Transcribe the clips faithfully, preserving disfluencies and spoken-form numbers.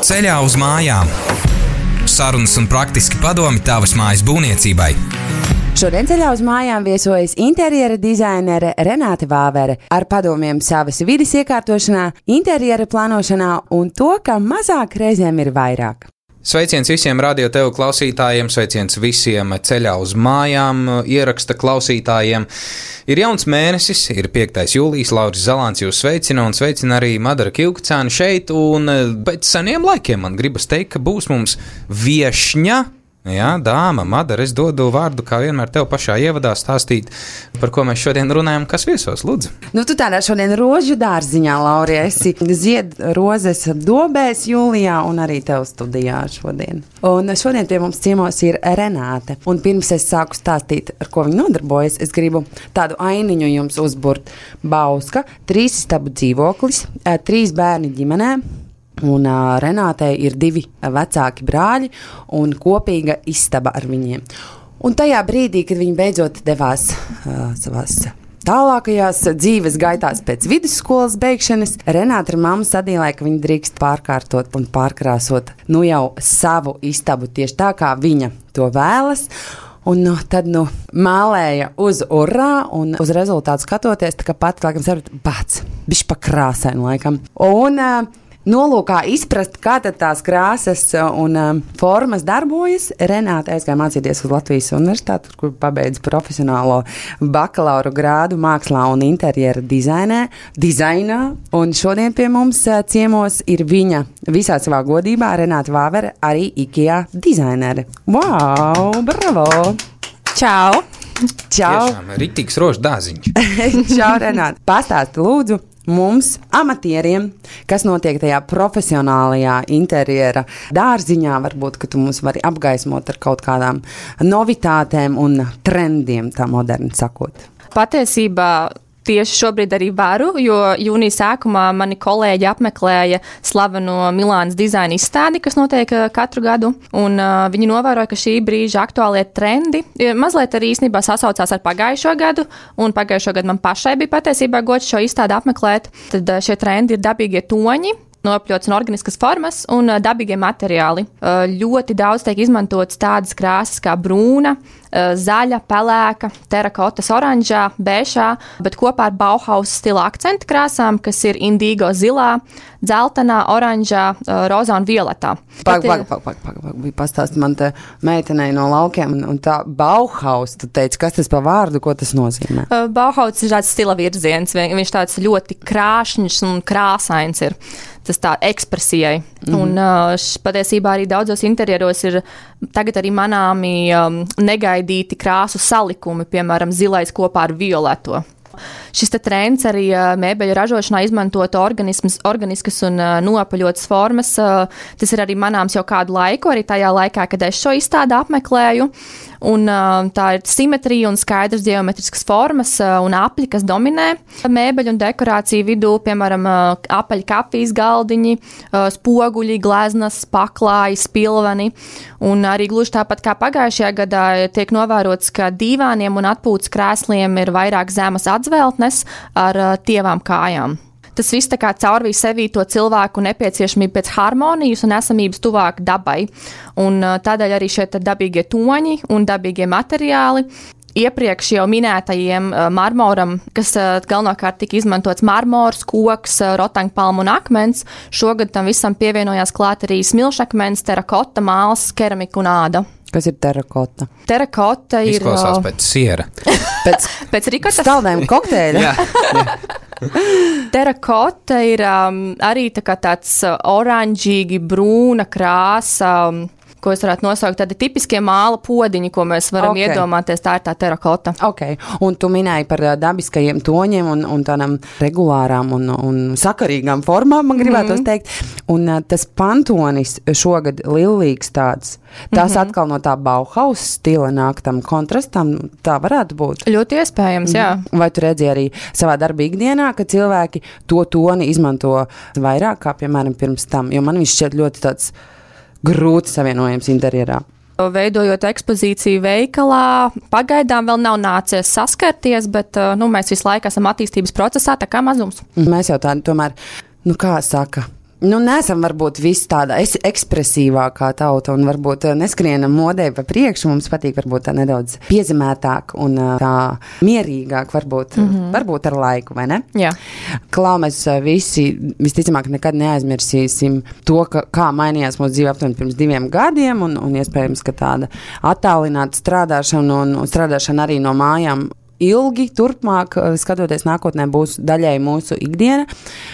Ceļā uz mājām. Sarunas un praktiski padomi tavas mājas būvniecībai. Šodien ceļā uz mājām viesojas interjera dizainere Renāte Vāvere ar padomiem savas vides iekārtošanā, interjera plānošanā un to, ka mazāk reizēm ir vairāk. Sveiciens visiem Radio T V klausītājiem, sveiciens visiem ceļā uz mājām ieraksta klausītājiem. Ir jauns mēnesis, ir piektais jūlijas, Lauris Zalāns jūs sveicina un sveicina arī Madara Kilkcāna šeit, un pēc seniem laikiem man gribas teikt, ka būs mums viešņa. Jā, dāma, Madara, es dodu vārdu, kā vienmēr tev pašā ievadā stāstīt, par ko mēs šodien runājam, kas viesos, lūdzu. Nu, tu tādā šodien rožu dārziņā, Lauri, esi zied rozes dobēs jūlijā un arī tev studijā šodien. Un šodien pie mums ciemos ir Renāte. Un pirms es sāku stāstīt, ar ko viņa nodarbojas, es gribu tādu ainiņu jums uzburt. Bauska, trīs istabu dzīvoklis, trīs bērni ģimenē. Un uh, Renātei ir divi vecāki brāļi un kopīga istaba ar viņiem. Un tajā brīdī, kad viņi beidzot devās uh, savās tālākajās dzīves gaitās pēc vidusskolas beigšanas, Renāte ar mammu sadīlēja, ka viņa drīkst pārkārtot un pārkrāsot nu jau savu istabu tieši tā, kā viņa to vēlas. Un nu, tad nu, mālēja uz urā, un uz rezultātu skatoties, tā kā pati, laikam, saprot, bāc, bišķi pa krāsainu, laikam. Un uh, nolūkā izprast, kā tad tās krāsas un um, formas darbojas, Renāte aizgāja mācīties uz Latvijas universitāti, kur pabeidza profesionālo bakalaura grādu mākslā un interjera dizainē, dizainā. Un šodien pie mums uh, ciemos ir viņa visā savā godībā, Renāte Vāvere, arī IKEA dizainere. Wow, bravo! Čau! Čau! Tiešām, riktīgs rožu dāziņš. Čau, Renāte! Pastāsti lūdzu mums, amatieriem, kas notiek tajā profesionālajā interjera dārziņā. Varbūt, ka tu mums vari apgaismot ar kaut kādām novitātēm un trendiem, tā moderni sakot. Patiesībā tieši šobrīd arī varu, jo jūnija sākumā mani kolēģi apmeklēja slaveno Milānas dizaina izstādi, kas notiek katru gadu, un uh, viņi novēroja, ka šī brīža aktuālie trendi mazliet arī īstenībā sasaucās ar pagājušo gadu, un pagājušo gadu man pašai bija patiesībā gods šo izstādi apmeklēt. Tad uh, šie trendi ir dabīgie toņi, nopļots un organiskas formas un uh, dabīgie materiāli. Uh, ļoti daudz tiek izmantotas tādas krāsas kā brūna, uh, zaļa, pelēka, terakotas oranžā, bēšā, bet kopā ar Bauhaus stila akcentu krāsām, kas ir indigo zilā, dzeltenā, oranžā, uh, rozā un violetā. Pag, pag, pag, pag, pag, pag. Pastāst man te meitenei no laukiem, un, un tā Bauhaus, tu teici, kas tas pa vārdu, ko tas nozīmē? Uh, Bauhaus ir tāds stila virziens, viņš tāds ļoti krāšņš un krāsains ir. Tas tā ekspresijai. Mm-hmm. Un uh, patiesībā arī daudzos interjeros ir tagad arī manāmi um, negaidīti krāsu salikumi, piemēram, zilais kopā ar violeto. Šis te trends arī uh, mēbeļu ražošanā izmantot organiskas un uh, noapaļotas formas. Uh, tas ir arī manāms jau kādu laiku, arī tajā laikā, kad es šo izstādi apmeklēju. Un, uh, tā ir simetrija un skaidrs geometriskas formas uh, un apļi, kas dominē mēbeļu un dekorāciju vidū, piemēram, uh, apaļi kafijas galdiņi, uh, spoguļi, gleznas, paklāji, spilveni. Un arī gluži tāpat kā pagājušajā gadā tiek novērots, ka dīvāniem un atpūtas krēsliem ir vairāk zemes atzveltnes ar uh, tievām kājām. Tas viss tā kā caurvīja sevī to cilvēku nepieciešamību pēc harmonijas un esamības tuvāk dabai. Un tādēļ arī šie dabīgie toņi un dabīgie materiāli. Iepriekš jau minētajiem marmoram, kas galvenokārt tika izmantots marmors, koks, rotangpalma un akmens, šogad tam visam pievienojās klāt arī smilšakmens, terakota, māls, keramika un āda. Kas ir terakota? Terakota ir... Izklausās pēc siera. Pēc, pēc rikota? Staldējuma kokteļa. Jā, jā. Terakota ir um, arī tā kā tāds uh, oranžīgi brūna krāsa, um, ko es varētu nosaukt tādi tipiskie māla podiņi, ko mēs varam okay. iedomāties, tā ir tā terakota. Ok, un tu minēji par dabiskajiem toņiem un, un tādām regulārām un, un sakarīgām formām, man gribētu mm-hmm. teikt. Un uh, tas pantonis šogad lillīgs tāds, tas mm-hmm. atkal no tā Bauhaus stila nāk tam kontrastam, tā varētu būt? Ļoti iespējams, jā. Vai tu redzi arī savā darba ikdienā, ka cilvēki to toni izmanto vairāk kā, piemēram, pirms tam? Jo man viņš šķiet ļoti tāds grūti savienojams interjerā. Veidojot ekspozīciju veikalā, pagaidām vēl nav nācies saskarties, bet nu, mēs visu laiku esam attīstības procesā, tā kā mazums. Mēs jau tādi tomēr, nu kā saka, Nu, nesam varbūt viss tāda ekspresīvākā tauta un varbūt neskrienam modē pa priekšu. Mums patīk varbūt tā nedaudz piezemētāk un tā mierīgāk varbūt, mm-hmm. varbūt ar laiku, vai ne? Jā. Klau, mēs visi visticamāk nekad neaizmirsīsim to, ka, kā mainījās mūsu dzīve aptuveni pirms diviem gadiem un, un iespējams, ka tāda attālināta strādāšana un, un strādāšana arī no mājām ilgi, turpmāk, skatoties nākotnē, būs daļai mūsu ikdiena.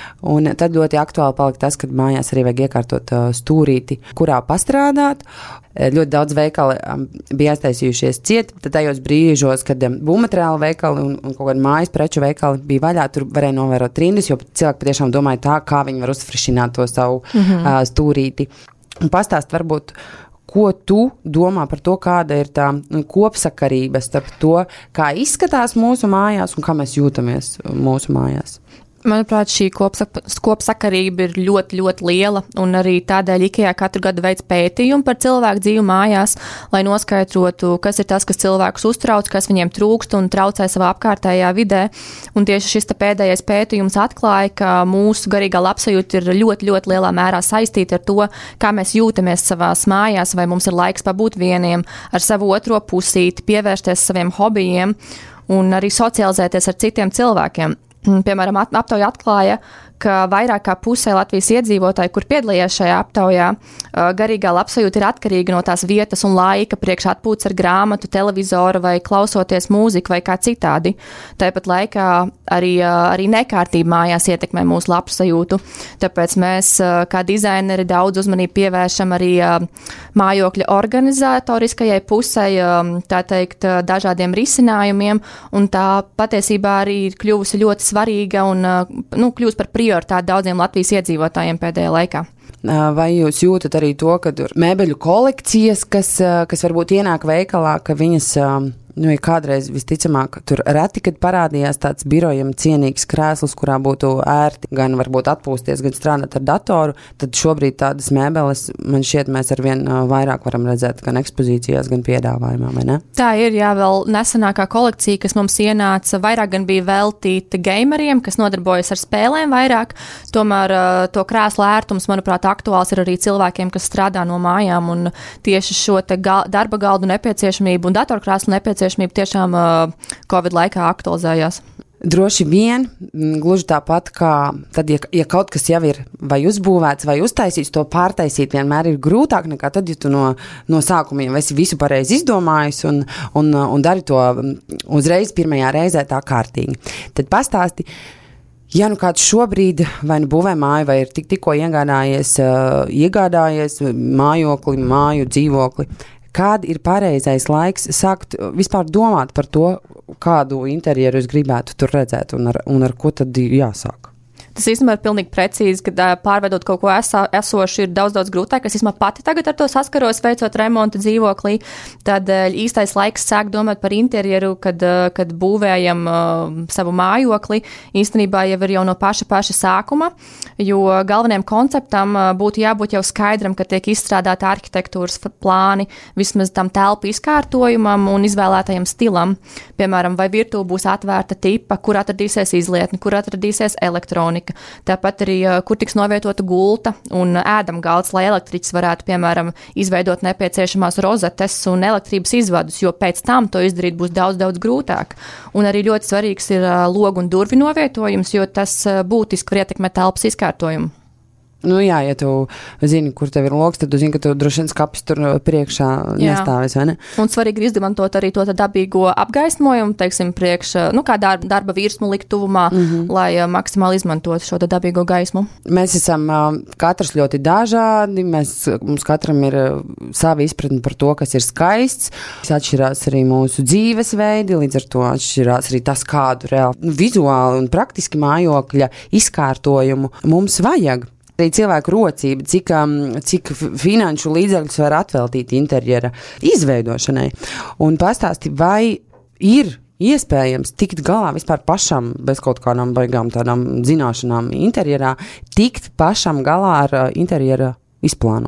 Un tad ļoti aktuāli palika tas, kad mājās arī vajag iekārtot uh, stūrīti, kurā pastrādāt. Ļoti daudz veikali um, bija aiztaisījušies ciet, tad tajos brīžos, kad um, būvmateriāla veikali un, un kaut kādi mājas preču veikali bija vaļā, tur varēja novērot rindas, jo cilvēki patiešām domāja tā, kā viņi var uzfrišināt to savu mm-hmm. uh, stūrīti. Un pastāst varbūt, ko tu domā par to, kāda ir tā kopsakarība starp to, kā izskatās mūsu mājās un kā mēs jūtamies mūsu mājās? Manuprāt, šī kopsak- kopsakarība ir ļoti, ļoti liela, un arī tādēļ IKEA katru gadu veic pētījumu par cilvēku dzīvi mājās, lai noskaidrotu, kas ir tas, kas cilvēkus uztrauc, kas viņiem trūkst un traucē savā apkārtējā vidē. Un tieši šis pēdējais pētījums atklāja, ka mūsu garīgā labsajūta ir ļoti, ļoti lielā mērā saistīta ar to, kā mēs jūtamies savās mājās, vai mums ir laiks pabūt vieniem ar savu otro pusīti, pievērsties saviem hobijiem un arī socializēties ar citiem cilvēkiem. Piemēram, aptauja atklāja, ka vairāk kā pusē Latvijas iedzīvotāji, kur piedalījās šajā aptaujā, garīgā labsajūta ir atkarīga no tās vietas un laika priekš atpūtas ar grāmatu, televizoru vai klausoties mūziku vai kā citādi. Tāpat laikā arī, arī nekārtība mājās ietekmē mūsu labsajūtu, tāpēc mēs kā dizaineri daudz uzmanību pievēršam arī mājokļa organizatoriskajai pusē, tā teikt, dažādiem risinājumiem, un tā patiesībā arī ir kļuvusi ļoti svarīga un nu, kļūst par prioritāti daudziem Latvijas iedzīvotājiem pēdējā laikā. Vai jūs jūtat arī to, ka mēbeļu kolekcijas, kas, kas varbūt ienāk veikalā, ka viņas, nu, ja kādreiz visticamāk, tur reti, kad parādījās tāds birojam cienīgs krēsls, kurā būtu ērti gan varbūt atpūsties, gan strādāt ar datoru, tad šobrīd tādas mēbeles, man šķiet, mēs arvien vairāk varam redzēt gan ekspozīcijās, gan piedāvājumā, vai ne? Tā ir, jā, vēl nesenākā kolekcija, kas mums ienāca, vairāk gan bija veltīta gameriem, kas nodarbojas ar spēlēm vairāk, tomēr to krēslu ērtums, manuprāt, aktuāls ir arī cilvēkiem, kas strādā no mājām, un tieši šo te gal- darba galdu nepieciešamību un datorkrēslu nepieciešamību tiešām uh, Covid laikā aktualizējās. Droši vien, gluži tāpat kā tad, ja, ja kaut kas jau ir vai uzbūvēts, vai uztaisīts, to pārtaisīt vienmēr ir grūtāk nekā tad, ja tu no, no sākuma jau esi visu pareizi izdomājis un, un, un dari to uzreiz pirmajā reizē tā kārtīgi. Tad pastāsti, ja nu kāds šobrīd vai nu būvē māju, vai ir tik, tikko iegādājies, uh, iegādājies mājokli, māju, dzīvokli, kāda ir pareizais laiks sākt vispār domāt par to, kādu interjeru es gribētu tur redzēt un ar, un ar ko tad jāsāk? Tas īstenībā ir pilnīgi precīzi, ka pārvedot kaut ko esā, esošu ir daudz, daudz grūtāk. Es īstenībā pati tagad ar to saskaros, veicot remontu dzīvoklī. Tad īstais laiks sāk domāt par interjeru, kad, kad būvējam uh, savu mājokli. Īstenībā jau ir jau no paša paša sākuma, jo galvenajam konceptam uh, būtu jābūt jau skaidram, ka tiek izstrādāta arhitektūras plāni vismaz tam telpu izkārtojumam un izvēlētajam stilam. Piemēram, vai virtuve būs atvērta tipa, kur atradīsies izlietne, kur atradīsies elektronika. Tāpat arī, kur tiks novietota gulta un ēdamgalds, lai elektriķis varētu, piemēram, izveidot nepieciešamās rozetes un elektrības izvadus, jo pēc tam to izdarīt būs daudz, daudz grūtāk. Un arī ļoti svarīgs ir logu un durvi novietojums, jo tas būtiski var ietekmēt telpas izkārtojumu. Nu jā, ja tu zini, kur tev ir logs, tad tu zini, ka tu droši vien skapis tur priekšā nestāvēs, vai ne? Un svarīgi ir izmantot arī to dabīgo apgaismojumu, teiksim, priekš, nu kā darba, darba virsmu likt tuvumā, mm-hmm. lai uh, maksimāli izmantot šo dabīgo gaismu. Mēs esam uh, katrs ļoti dažādi, mēs, mums katram ir uh, sava izpratne par to, kas ir skaists. Atšķirās arī mūsu dzīvesveidi, līdz ar to atšķirās arī tas, kādu reāli nu, vizuāli un praktiski mājokļa izkārtojumu mums vajag. Arī cilvēku rocība, cik, cik finanšu līdzekļus var atveltīt interjera izveidošanai. Un pastāsti, vai ir iespējams tikt galā vispār pašam, bez kaut kādām baigām tādām zināšanām interjerā, tikt pašam galā ar interjera izplānošanu?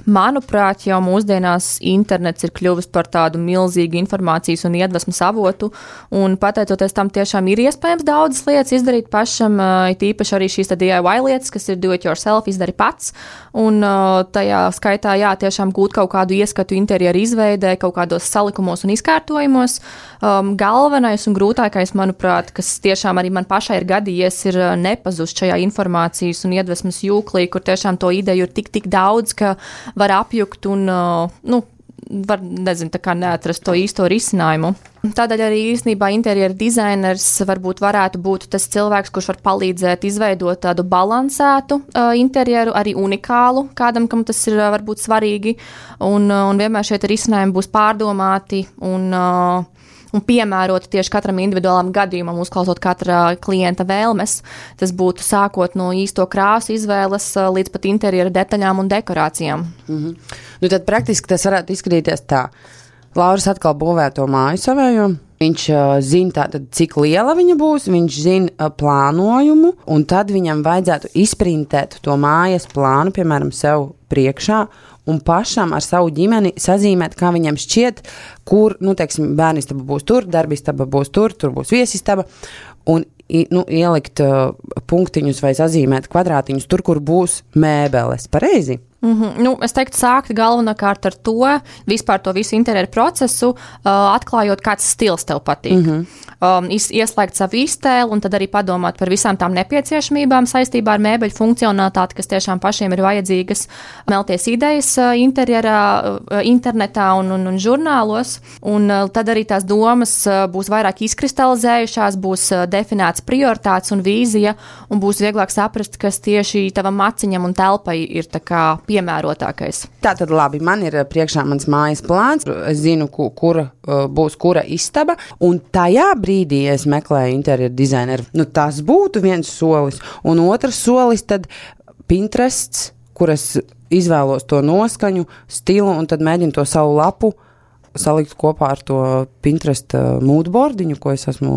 Manuprāt, jau mūsdienās internets ir kļuvis par tādu milzīgu informācijas un iedvesmas avotu, un pateicoties tam tiešām ir iespējams daudzas lietas izdarīt pašam, it īpaši arī šīs D I Y lietas, kas ir do it yourself, izdari pats, un tajā skaitā, jā, tiešām gūt kaut kādu ieskatu interjeru izveidē, kaut kādos salikumos un izkārtojumos. Um, galvenais un grūtākais, manuprāt, kas tiešām arī man pašai ir gadījies, ir nepazust šajā informācijas un iedvesmas jūklī, kur tiešām to ideju ir tik, tik daudz, ka var apjukt un, nu, var, nezinu, tā kā neatrast to īsto risinājumu. Tādēļ arī īstenībā interjera dizainers varbūt varētu būt tas cilvēks, kurš var palīdzēt izveidot tādu balansētu uh, interjeru, arī unikālu, kādam, kam tas ir uh, varbūt svarīgi, un, uh, un vienmēr šie risinājumi būs pārdomāti un uh, un piemērot tieši katram individuālam gadījumam, uzklausot katra klienta vēlmes. Tas būtu sākot no īsto krāsu izvēles līdz pat interjera detaļām un dekorācijām. Mm-hmm. Nu, tad praktiski tas varētu izskatīties tā. Lauris atkal būvē to māju savējo. Viņš uh, zina, tātad, cik liela viņa būs, viņš zina uh, plānojumu, un tad viņam vajadzētu izprintēt to mājas plānu, piemēram, sev priekšā, un pašam ar savu ģimeni sazīmēt, kā viņam šķiet, kur, nu, teiksim, bērnistaba būs tur, darbistaba būs tur, tur būs viesistaba, un nu, ielikt uh, punktiņus vai sazīmēt kvadrātiņus tur, kur būs mēbeles. Pareizi? Mm-hmm. Nu, es teiktu, sākt galvenokārt ar to, vispār to visu interjeru procesu, uh, atklājot, kāds stils tev patīk. Mm-hmm. Um, ieslēgt savu iztēli un tad arī padomāt par visām tām nepieciešamībām saistībā ar mēbeļu funkcionalitāti, kas tiešām pašiem ir vajadzīgas, melties idejas uh, interjerā, uh, internetā un, un, un žurnālos, un uh, tad arī tās domas uh, būs vairāk izkristalizējušās, būs uh, definēts prioritātes un vīzija, un būs vieglāk saprast, kas tieši tavam maciņam un telpai ir tā kā piemērotākais. Tātad labi, man ir priekšā mans mājas plāns, es zinu, ku, kura uh, būs kura istaba, un tajā brīdī es meklēju interjeru dizaineru. Nu, tas būtu viens solis, un otrs solis tad Pinterests, kur es izvēlos to noskaņu, stilu, un tad mēģinu to savu lapu salikt kopā ar to Pinterest moodboardiņu, ko es esmu...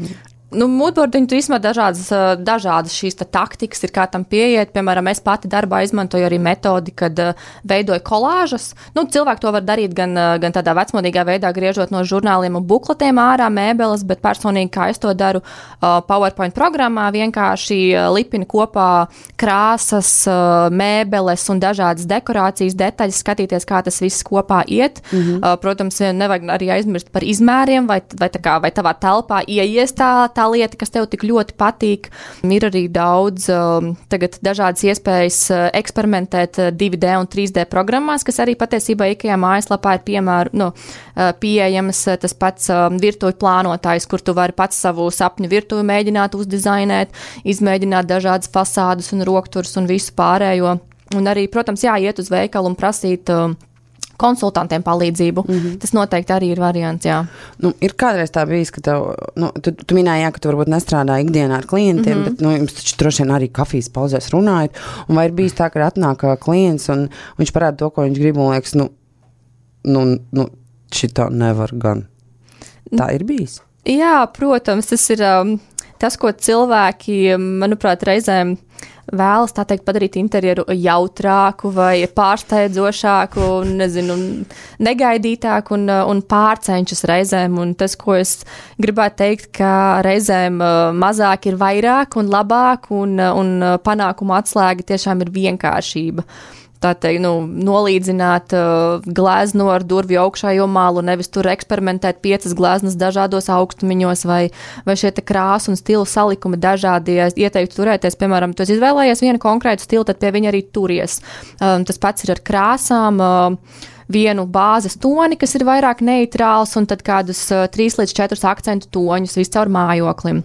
Nu, moodboardiņu tu izmanto dažādas, dažādas šīs taktikas, ir kā tam pieiet. Piemēram, es pati darbā izmantoju arī metodi, kad uh, veidoju kolāžas. Nu, cilvēki to var darīt gan, uh, gan tādā vecmodīgā veidā, griežot no žurnāliem un bukletiem ārā mēbeles, bet personīgi, kā es to daru uh, PowerPoint programmā, vienkārši uh, lipini kopā krāsas, uh, mēbeles un dažādas dekorācijas detaļas, skatīties, kā tas viss kopā iet. Mm-hmm. Uh, protams, nevajag arī aizmirst par izmēriem, vai, vai, tā kā, vai tavā telpā ieiestā tā lieta, kas tev tik ļoti patīk. Ir arī daudz um, tagad dažādas iespējas uh, eksperimentēt uh, divi D un trīs D programmās, kas arī patiesībā IKEA mājaslapā ir piemēru, nu, uh, pieejamas. Uh, tas pats uh, virtuvi plānotājs, kur tu vari pats savu sapņu virtuvi mēģināt uzdizainēt, izmēģināt dažādas fasādes un rokturs un visu pārējo. Un arī, protams, jāiet uz veikalu un prasīt uh, konsultantiem palīdzību. Mm-hmm. Tas noteikti arī ir variants, jā. Nu, ir kādreiz tā bijis, ka tev, nu, tu, tu minēji, jā, ka tu varbūt nestrādā ikdienā ar klientiem, mm-hmm. bet, nu, jums taču droši vien arī kafijas pauzēs runājat, un vai ir bijis tā, ka atnāk klients, un viņš parāda to, ko viņš grib, un liekas, nu, nu, nu šitā nevar gan. Tā ir bijis? Jā, protams, tas ir um, tas, ko cilvēki, manuprāt, reizēm vēlas, tā teikt, padarīt interjeru jautrāku vai pārsteidzošāku, nezinu, negaidītāku un, un pārcenšas reizēm. Un tas, ko es gribētu teikt, ka reizēm mazāk ir vairāk un labāk, un, un panākuma atslēga tiešām ir vienkāršība. Tā teikt, nu, nolīdzināt uh, glezno ar durvju augšējo malu, nevis tur eksperimentēt piecas gleznas dažādos augstumiņos vai, vai šie te krāsu un stilu salikumi dažādi. Es ieteiktu turēties, piemēram, tu esi izvēlējies vienu konkrētu stilu, tad pie viņa arī turies. Um, tas pats ir ar krāsām. Uh, vienu bāzes toni, kas ir vairāk neitrāls, un tad kādus uh, trīs līdz četrus akcentu toņus viscaur mājoklim.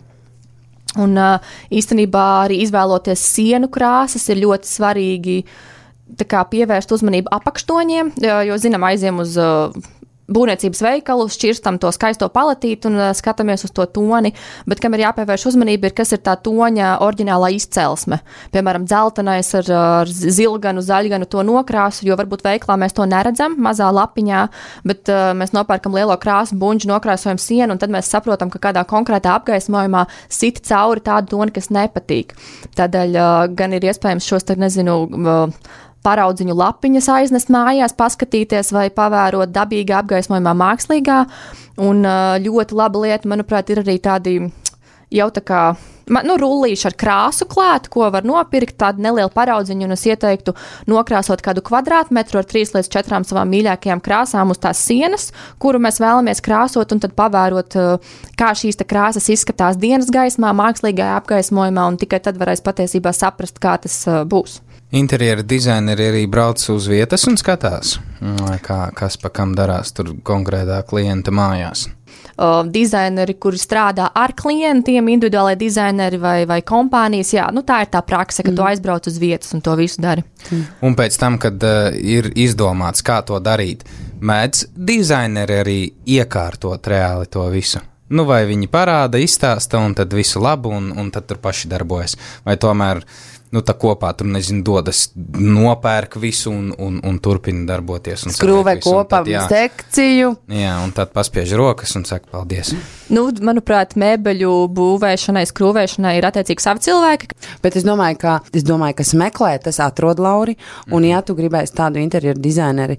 Un uh, īstenībā arī izvēloties sienu krāsas ir ļoti svarīgi tā kā pievērst uzmanību apakštoņiem, jo, zinām, aiziem uz uh, būvniecības veikalu, šķirstam to skaisto paletīti un uh, skatāmies uz to toni, bet kam ir jāpievērš uzmanība ir, kas ir tā toņa oriģinālā izcelsme. Piemēram, dzeltenais ar, ar zilganu, zaļganu to nokrāsu, jo varbūt veiklā mēs to neredzam mazā lapiņā, bet uh, mēs nopērkam lielo krāsu buņģu, nokrāsojam sienu, un tad mēs saprotam, ka kādā konkrētā apgaismojumā sit cauri tādu toni, kas nepatīk. Tādēļ uh, gan ir iespējams šos, tad nezinu, uh, paraudziņu lapiņas aiznest mājās, paskatīties vai pavērot dabīgā apgaismojumā mākslīgā. Un ļoti laba lieta, manuprāt, ir arī tādi jau tā kā nu, rullīši ar krāsu klāt, ko var nopirkt, tādu nelielu paraudziņu, un es ieteiktu nokrāsot kādu kvadrātmetru ar trīs līdz četrām savām mīļākajām krāsām uz tās sienas, kuru mēs vēlamies krāsot, un tad pavērot, kā šīs te krāsas izskatās dienas gaismā, mākslīgajā apgaismojumā, un tikai tad varēs patiesībā saprast, kā tas būs. Interjera dizaineri arī brauc uz vietas un skatās, kā, kas pa kam darās tur konkrētā klienta mājās. Uh, dizaineri, kuri strādā ar klientiem, individuālai dizaineri vai, vai kompānijas, jā, nu tā ir tā prakse, ka mm. tu aizbrauc uz vietas un to visu dari. Mm. Un pēc tam, kad uh, ir izdomāts, kā to darīt, mēdz dizaineri arī iekārtot reāli to visu. Nu vai viņi parāda, izstāsta un tad visu labu un, un tad tur paši darbojas. Vai tomēr nu, tā kopā tur, nezinu, dodas, nopērk visu un, un, un turpina darboties. Skrūvē kopā tad, jā, sekciju. Jā, un tad paspiež rokas un saka paldies. Nu, manuprāt, mēbeļu būvēšanai, skrūvēšanai ir attiecīgi savi cilvēki. Bet es domāju, ka, es domāju, kas meklē, tas atrod, Lauri, un ja tu gribēsi tādu interjeru dizaineri,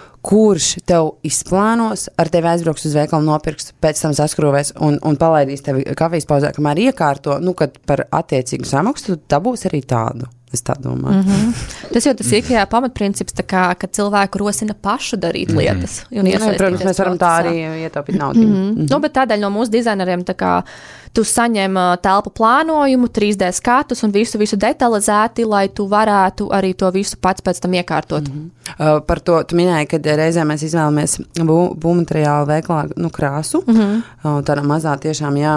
kurš tev izplānos, ar tevi aizbrauks uz veikalu, nopirks, pēc tam saskrūvēs un, un palaidīs tevi kafijas pauzē, kamēr iekārto, nu, kad par attiecīgu samaksu, tu dabūs arī tādu. Es tā domāju. Mm-hmm. Tas jau tas IKEA pamatprincips, tā kā, ka cilvēku rosina pašu darīt lietas. Un Jā, protams, mēs varam tā arī ietaupīt naudu. Mm-hmm. Mm-hmm. Nu, bet tādēļ no mūsu dizaineriem tā kā tu saņem telpu plānojumu, trīs D skatus un visu, visu detalizēti, lai tu varētu arī to visu pats pēc tam iekārtot. Mm-hmm. Uh, par to tu minēji, kad reizē mēs izvēlamies bū, būvmateriālu veikalā, nu, krāsu. Mm-hmm. Uh, tādā mazā tiešām, jā.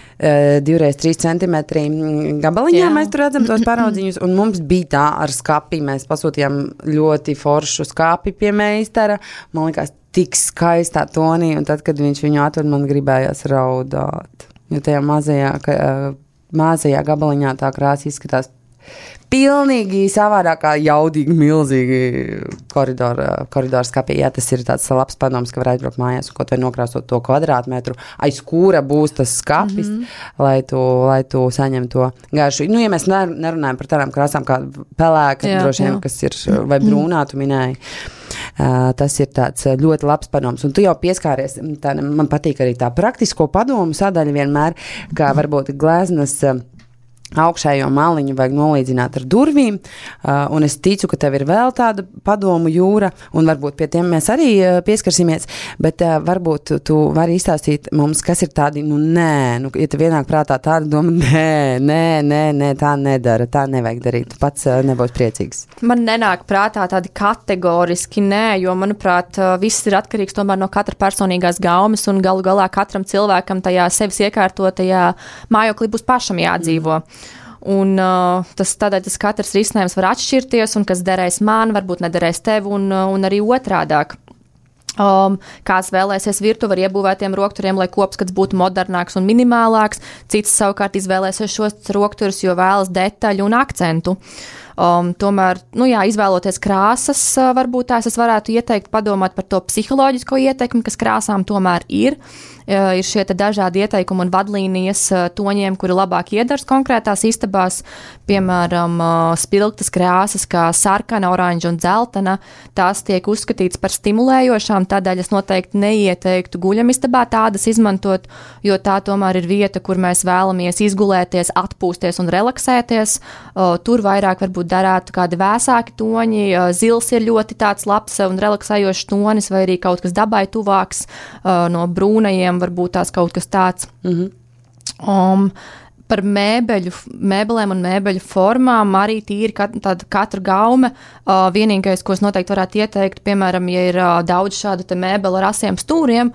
Divreiz trīs centimetri gabaliņā Jā. Mēs tur redzam tos paraudziņus, un mums bija tā ar skapi, mēs pasūtījām ļoti foršu skapi pie meistara, man likās tik skaistā tonī, un tad, kad viņš viņu atved, man gribējās raudāt, jo tajā mazajā, ka, mazajā gabaliņā tā krāsa izskatās pilnīgi savādākā, jaudīgi, milzīgi koridora, koridora skapī. Jā, tas ir tāds labs padoms, ka var aizbraukt mājās un kaut vai nokrāsot to kvadrātmetru, aiz kura būs tas skapis, mm-hmm. lai, tu, lai tu saņem to garšu. Nu, ja mēs nerunājam par tādām krāsām kā pelēka, jā, droši vien, kas ir, vai brūnā, tu minēji, uh, tas ir tāds ļoti labs padoms. Un tu jau pieskāries, tā, man patīk arī tā praktisko padomu sadaļa vienmēr, kā varbūt gleznas augšējo maliņu vajag nolīdzināt ar durvīm, uh, un es ticu, ka tev ir vēl tāda padomu jūra, un varbūt pie tiem mēs arī uh, pieskarsimies, bet uh, varbūt tu vari izstāstīt mums, kas ir tādi, nu nē, nu, ja tev vienāk prātā tāda doma, nē, nē, nē, nē, tā nedara, tā nevajag darīt, tu pats uh, nebūs priecīgs. Man nenāk prātā tādi kategoriski nē, jo, manuprāt, uh, viss ir atkarīgs tomēr no katra personīgās gaumes, un galu galā katram cilvēkam tajā sevis iekārtotajā mājoklī būs pašam jādzīvo. Mm. Un uh, tas tādēļ tas katrs risinājums var atšķirties, un kas derēs man, varbūt nederēs tev, un, un arī otrādāk. Um, kāds vēlēsies virtuvi ar iebūvētiem rokturiem, lai kopskats būtu modernāks un minimālāks, cits savukārt izvēlēsies šos rokturus, jo vēlas detaļu un akcentu. Um, tomēr, nu jā, izvēloties krāsas, uh, varbūt tās es varētu ieteikt padomāt par to psiholoģisko ietekmi, kas krāsām tomēr ir. Uh, ir šie te dažādi ieteikumi un vadlīnijas uh, toņiem, kuri labāk iedars konkrētās istabās, piemēram, uh, spilgtas krāsas kā sarkana, oranža un dzeltena, tās tiek uzskatīts par stimulējošām, tādēļ es noteikti neieteiktu guļamistabā tādas izmantot, jo tā tomēr ir vieta, kur mēs vēlamies izgulēties, atpūsties un relaksēties. Uh, tur vairāk varbūt darētu kādi vēsāki toņi, uh, zils ir ļoti tāds labs un relaksējošs tonis, vai arī kaut kas dabai tuvāks uh, no brūnajiem, varbūt tās kaut kas tāds. Mm-hmm. Um, par mēbeļu, mēbelēm un mēbeļu formām arī tīri kat, tāda katra gaume. Uh, vienīgais, ko es noteikti varētu ieteikt, piemēram, ja ir uh, daudz šādu te mēbelu ar asiem stūriem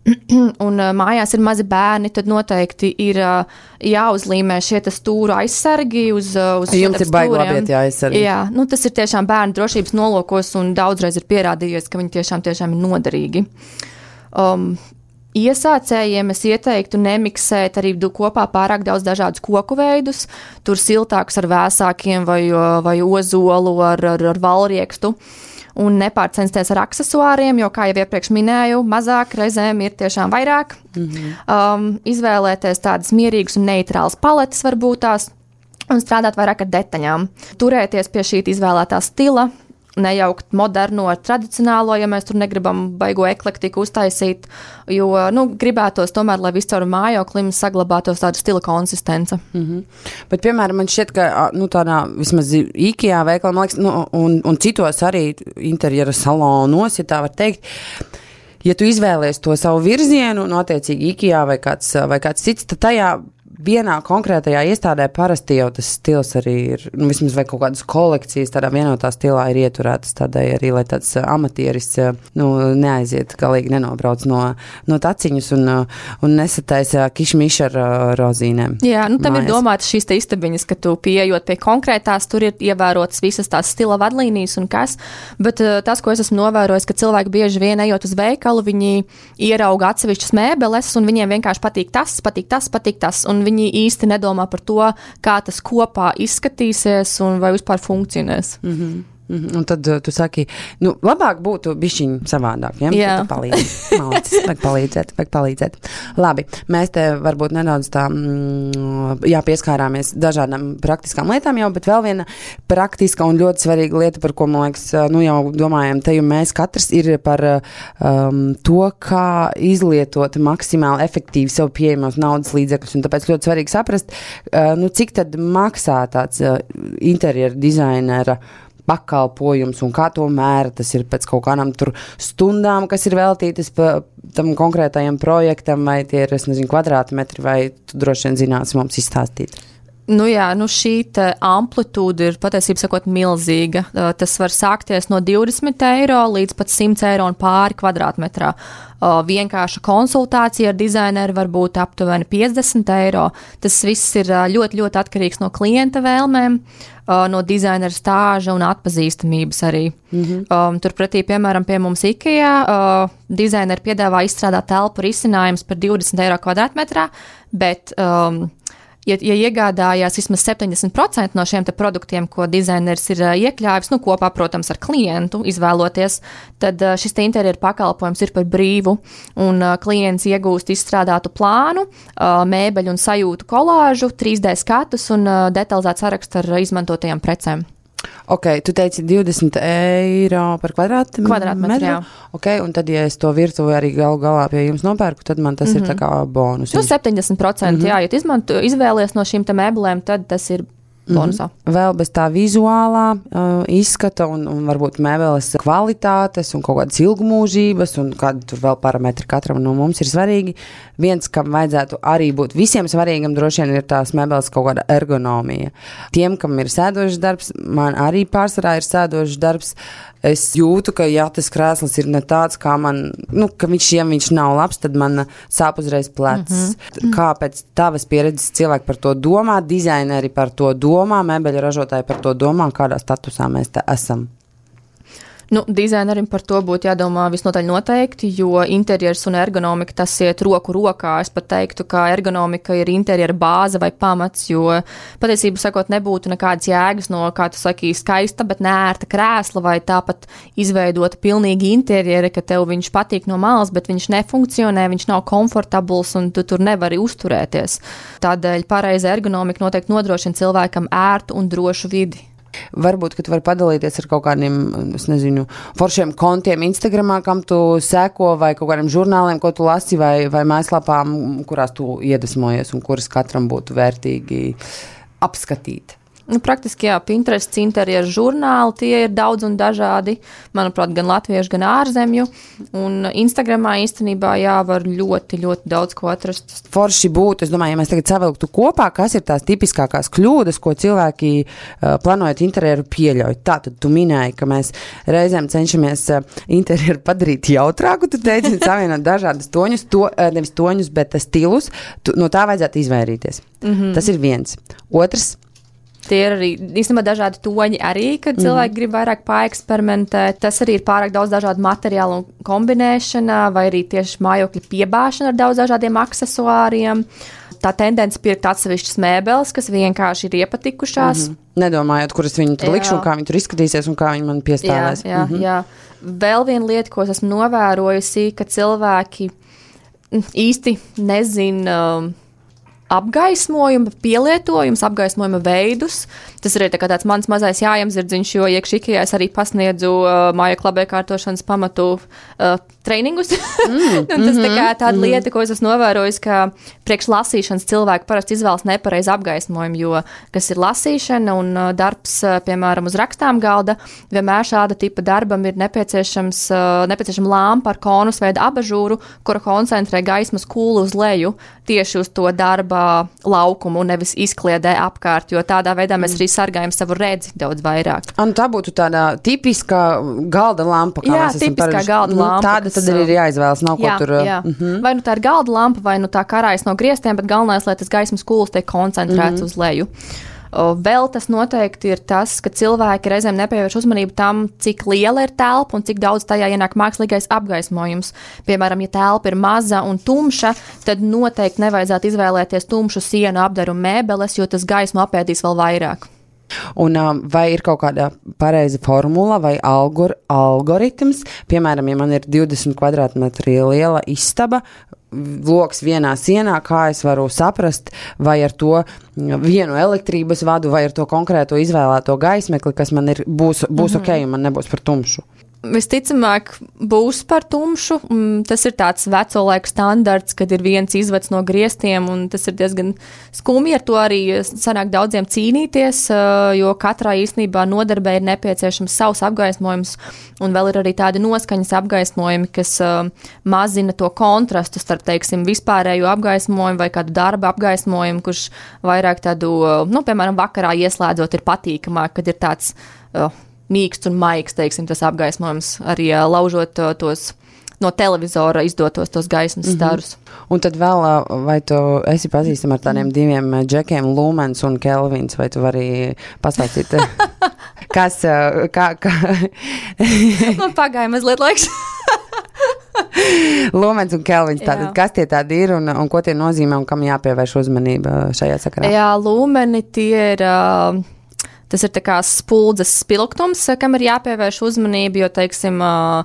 un uh, mājās ir mazi bērni, tad noteikti ir uh, jāuzlīmē šie te stūru aizsargi uz, uh, uz Jums ir baigi labiet jāaizsargi. Jā, nu tas ir tiešām bērnu drošības nolūkos un daudzreiz ir pierādījies, ka viņi tiešām, tiešām ir noderīgi. Um, Iesācējiem es ieteiktu nemiksēt arī kopā pārāk daudz dažādus koku veidus, tur siltākus ar vēsākiem vai, vai ozolu ar, ar, ar valriekstu, un nepārcensties ar aksesuāriem, jo, kā jau iepriekš minēju, mazāk reizēm ir tiešām vairāk. Mm-hmm. Um, izvēlēties tādas mierīgas un neitrālas paletes varbūt tās, un strādāt vairāk ar detaļām. Turēties pie šī izvēlētā stila, nejaukt moderno ar tradicionālo, ja mēs tur negribam baigo eklektiku uztaisīt, jo, nu, gribētos tomēr, lai viscaur mājoklim saglabātos tāda stila konsistence. Mm-hmm. Bet, piemēram, man šķiet, ka, nu, tādā vismaz IKEA veikalā, man liekas, nu, un, un citos arī interjera salonos, ja tā var teikt, ja tu izvēlies to savu virzienu, no attiecīgi IKEA vai kāds, vai kāds cits, tad tajā vienā konkrētajā iestādē parasti jau tas stils arī ir, nu, vismaz vai kaut kādas kolekcijas tādā vienotā stilā ir ieturētas tādai arī, lai tāds amatieris, nu, neaiziet, galīgi nenobrauc no, no taciņas un, un nesataisa kišmiš ar rozīnēm. Jā, nu, tam mājas. Ir domātas šīs te istabiņas, ka tu pieejot pie konkrētās, tur ir ievērotas visas tās stila vadlīnijas un kas, bet tas, ko es esmu novērojis, ka cilvēki bieži vien ejot uz veikalu, viņi ierauga atsevišķas mēbeles un viņiem vienkārši patīk tas, patīk tas, patīk tas, un viņi īsti nedomā par to, kā tas kopā izskatīsies un vai vispār funkcionēs. Mm-hmm. Mm-hmm. Un tad uh, tu saki, nu, labāk būtu bišķiņ savādāk, ja? Jā. Palīdz. Mācis, vajag palīdzēt, vajag palīdzēt. Labi, mēs te varbūt nedaudz tā, mm, jā, pieskārāmies dažādām praktiskām lietām jau, bet vēl viena praktiska un ļoti svarīga lieta, par ko, man liekas, nu jau domājam, te jau mēs katrs ir par um, to, kā izlietot maksimāli efektīvi sev pieejamos naudas līdzekļus, un tāpēc ļoti svarīgi saprast, uh, nu, cik tad maksā tāds uh, interjera dizainera pakalpojums un kā to mēra, tas ir pēc kaut kādām tur stundām, kas ir veltītas pa tam konkrētajam projektam, vai tie ir, es nezinu, kvadrātmetri, vai tu droši vien zināsi mums izstāstīt. Nu jā, nu šī amplitūda ir patiesībā sakot milzīga. Tas var sākties no divdesmit eiro līdz pat simt eiro un pāri kvadrātmetrā. Vienkārša konsultācija ar dizaineru var būt aptuveni piecdesmit eiro. Tas viss ir ļoti, ļoti atkarīgs no klienta vēlmēm, no dizainera stāža un atpazīstamības arī. Mm-hmm. Um, turpretī, piemēram, pie mums IKEA uh, dizaineri piedāvā izstrādāt telpu risinājums par divdesmit eiro kvadrātmetrā, bet um, Ja, ja iegādājās vismaz septiņdesmit procenti no šiem te produktiem, ko dizainers ir uh, iekļāvis, nu kopā, protams, ar klientu izvēloties, tad uh, šis te interjera pakalpojums ir par brīvu, un uh, klients iegūst izstrādātu plānu, uh, mēbeļu un sajūtu kolāžu, trīs D skatus un uh, detalizētu sarakstu ar izmantotajām precēm. Ok, tu teici divdesmit eiro par kvadrātmetru? Kvadrātmetru, jā. Ok, un tad, ja es to virtuvi arī galu galā pie jums nopērku, tad man tas mm-hmm. ir tā kā bonus. Nu, septiņdesmit procenti, mm-hmm. jā, ja tu izmanto, izvēlies no šīm te mēbelēm, tad tas ir bonusā. Mm-hmm. Vēl bez tā vizuālā uh, izskata un, un varbūt mēbeles kvalitātes un kaut kādas ilgmūžības un kādi tur vēl parametri katram no mums ir svarīgi. Viens, kam vajadzētu arī būt visiem svarīgam, droši vien ir tās mēbeles kaut kāda ergonomija. Tiem, kam ir sēdošs darbs, man arī pārsvarā ir sēdošs darbs. Es jūtu, ka ja tas krēsls ir ne tāds, kā man, nu, ka viņš, ja viņš nav labs, tad man sāp uzreiz plecs. Mm-hmm. Kāpēc tavas pieredzes cilvēki par to domā, dizaineri par to domā, mēbeļu ražotāji par to domā, kādā statusā mēs te esam? Nu, dizainerim par to būtu jādomā visnotaļ noteikti, jo interjers un ergonomika tas iet roku rokā. Es pat teiktu, ka ergonomika ir interjera bāze vai pamats, jo patiesībā sakot nebūtu nekādas jēgas no, kā tu saki, skaista, bet neērta krēsla vai tāpat izveidota pilnīgi interjera, ka tev viņš patīk no malas, bet viņš nefunkcionē, viņš nav komfortabls un tu tur nevari uzturēties. Tādēļ pareiza ergonomika noteikti nodrošina cilvēkam ērtu un drošu vidi. Varbūt, ka tu vari padalīties ar kaut kādiem, es nezinu, foršiem kontiem Instagramā, kam tu seko, vai kaut kādiem žurnāliem, ko tu lasi, vai, vai mājaslapām, kurās tu iedvesmojies un kuras katram būtu vērtīgi apskatīt. Nu, praktiski, jā, Pinterest, interjeru žurnāli, tie ir daudz un dažādi, manuprāt, gan latviešu, gan ārzemju, un Instagramā īstenībā, jā, var ļoti, ļoti daudz ko atrast. Forši būtu, es domāju, ja mēs tagad savilktu kopā, kas ir tās tipiskākās kļūdas, ko cilvēki uh, plānojot interjeru pieļauj. Tātad tu minēji, ka mēs reizēm cenšamies uh, interjeru padarīt jautrāku, tu teici, savienot dažādas toņus, to, uh, nevis toņus, bet stilus, tu, no tā vajadzētu izvairīties. Mm-hmm. Tas ir viens. Otrs. Tie ir arī īstenībā dažādi toņi arī, kad cilvēki mm. grib vairāk paeksperimentēt. Tas arī ir pārāk daudz dažādu materiālu kombinēšana vai arī tieši mājokļa piebāšana ar daudz dažādiem aksesuāriem. Tā tendence pirkt atsevišķas mēbeles, kas vienkārši ir iepatikušās. Mm-hmm. Nedomājot, kuras viņu tur jā. likšu un kā viņi tur izskatīsies un kā viņi man piestāvēs. Jā, jā, mm-hmm. jā. Vēl viena lieta, ko es esmu novērojusi, ka cilvēki īsti nezina apgaismojuma pielietojums, apgaismojuma veidus. Tas ir tā kā tāds mans mazais jājamzirdziņš, jo iekš Ikejā es arī pasniedzu uh, mājokļu labiekārtošanas pamatu uh, trainingus. Mm, un tas tā kā tāda mm. lieta, ko es esmu novērojis, ka priekš lasīšanas cilvēki parasti izvēlas nepareizi apgaismojumu, jo kas ir lasīšana un uh, darbs, uh, piemēram, uz rakstām galda, vienmēr šāda tipa darbam ir nepieciešams, uh, nepieciešama lampa ar konusveidu abažūru, kura koncentrē gaismas kūlu uz leju tieši uz to darba laukumu un nevis izkliedē apkārt, jo tādā veidā mēs arī sargājam savu redzi daudz vairāk. Un tā būtu tāda tipiska galda lampa, kā jā, mēs esam tipiskā paraši. galda lampa. Tāda tad ir jāizvēlas, nav jā, ko tur. Jā. Uh-huh. Vai nu tā ir galda lampa, vai nu tā karājas no griestiem, bet galvenais, lai tas gaismas kūls tiek koncentrēts uh-huh. uz leju. Vēl tas noteikti ir tas, ka cilvēki reizēm nepievērš uzmanību tam, cik liela ir telpa un cik daudz tajā ienāk mākslīgais apgaismojums. Piemēram, ja telpa ir maza un tumša, tad noteikti nevajadzētu izvēlēties tumšu sienu apdaru mēbeles, jo tas gaismu apēdīs vēl vairāk. Un vai ir kaut kāda pareiza formula vai algor, algoritms? Piemēram, ja man ir divdesmit kvadrātmetri liela istaba, loks vienā sienā, kā es varu saprast, vai ar to vienu elektrības vadu, vai ar to konkrēto izvēlēto gaismekli, kas man ir, būs, būs mm-hmm. ok, un man nebūs par tumšu. Visticamāk, būs par tumšu. Tas ir tāds veco laiku standarts, kad ir viens izvads no griestiem, un tas ir diezgan skumji. Ar to arī sanāk daudziem cīnīties, jo katrā īstenībā nodarbē ir nepieciešams savs apgaismojums, un vēl ir arī tādi noskaņas apgaismojumi, kas mazina to kontrastu starp, teiksim, vispārējo apgaismojumu vai kādu darba apgaismojumu, kurš vairāk tādu, nu, piemēram, vakarā ieslēdzot ir patīkamāk, kad ir tāds uh, mīksts un maigs, teiksim, tas apgaismojums, arī uh, laužot uh, tos no televizora izdotos tos gaismas starus. Mm-hmm. Un tad vēl, vai tu esi pazīstama ar tādiem diviem džekiem, Lumens un Kelvins, vai tu vari pastāstīt, kas, kā, kā... Man pagāja mazliet laiks. Lumens un Kelvins, tātad, kas tie tādi ir un, un ko tie nozīmē un kam jāpievērš uzmanība šajā sakarā? Jā, Lumeni tie ir... Uh, Tas ir tā kā spuldzes spilgtums, kam ir jāpievērš uzmanība, jo, teiksim,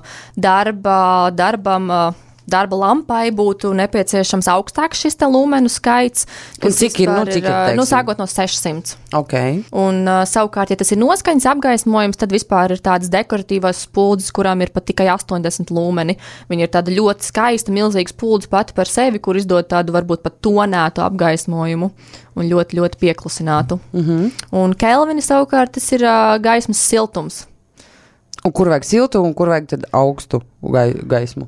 darba, darbam, darba lampai būtu nepieciešams augstāks šis te lumenu skaits. Un cik ir, nu, cik ir, teiksim? Nu, sākot no sešsimt. Ok. Un uh, savukārt, ja tas ir noskaņas apgaismojums, tad vispār ir tādas dekoratīvās spuldzes, kurām ir pat tikai astoņdesmit lumeni. Viņa ir tāda ļoti skaista, milzīga spuldze pati par sevi, kur izdod tādu varbūt pat tonētu apgaismojumu un ļoti, ļoti pieklusinātu. Mm-hmm. Un Kelvini savukārt tas ir uh, gaismas siltums. Un kur vajag siltu un kur vajag tad augstu gai, gaismu?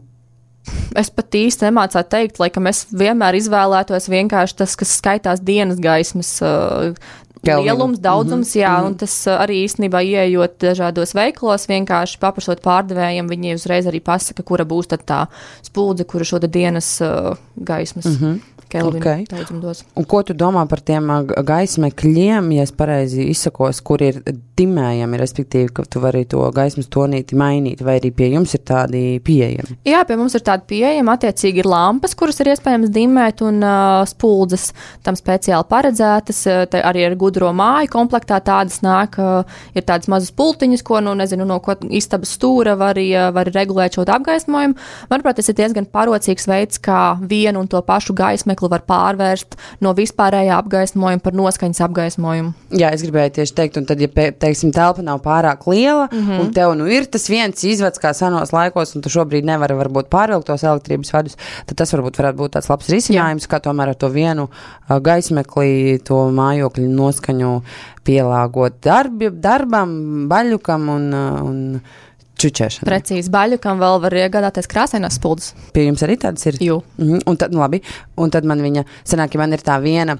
Es pat īsti nemācētu teikt, laikam es vienmēr izvēlētos vienkārši tas, kas skaitās dienas gaismas uh, lielums, daudzums, mm-hmm. jā, mm-hmm. un tas uh, arī īstenībā ieejot dažādos veiklos, vienkārši paprasot pārdevējiem, viņi uzreiz arī pasaka, kura būs tad tā spuldze, kura šo dienas uh, gaismas. Mm-hmm. Okay. Un ko tu domā par tiem gaismekļiem, ja es pareizi izsakos, kur ir dimējami, respektīvi, ka tu vari to gaismas tonīti mainīt, vai arī pie jums ir tādi pieejami? Jā, pie mums ir tādi pieejami, attiecīgi ir lampas, kuras ir iespējams dimēt, un uh, spuldzes tam speciāli paredzētas, te arī ar gudro māju komplektā tādas nāk, uh, ir tādas mazas pultiņas, ko, nu, nezinu, no ko istabas stūra var, uh, var regulēt šo apgaismojumu. Manuprāt, tas ir diezgan parocīgs veids, kā vienu un to pašu gaismekli var pārvērst no vispārējā apgaismojuma par noskaņas apgaismojumu. Jā, es gribēju tieši teikt, un tad, ja, teiksim, telpa nav pārāk liela, mm-hmm. un tev nu ir tas viens izvads kā senos laikos, un tu šobrīd nevari varbūt pārvilkt tos elektrības vadus, tad tas varbūt varētu būt tāds labs risinājums, Jā. Kā tomēr ar to vienu uh, gaismeklī, to mājokļu noskaņu pielāgot darbi, darbam, baļukam un, uh, un čučēšana. Precīzi, baļukam vēl var iegādāties krāsainās spuldzes. Pie jums arī tādas ir? Jū. Mm-hmm. Un tad, nu labi, un tad man viņa, sanāk, ja man ir tā viena,